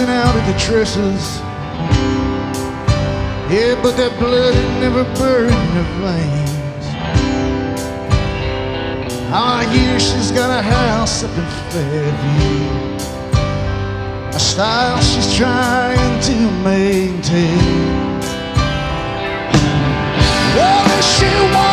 oozing out of the tresses. Yeah, but that blood had never burned in her veins. I hear she's got a house up in Fairview, a style she's trying to maintain. Well, if she wants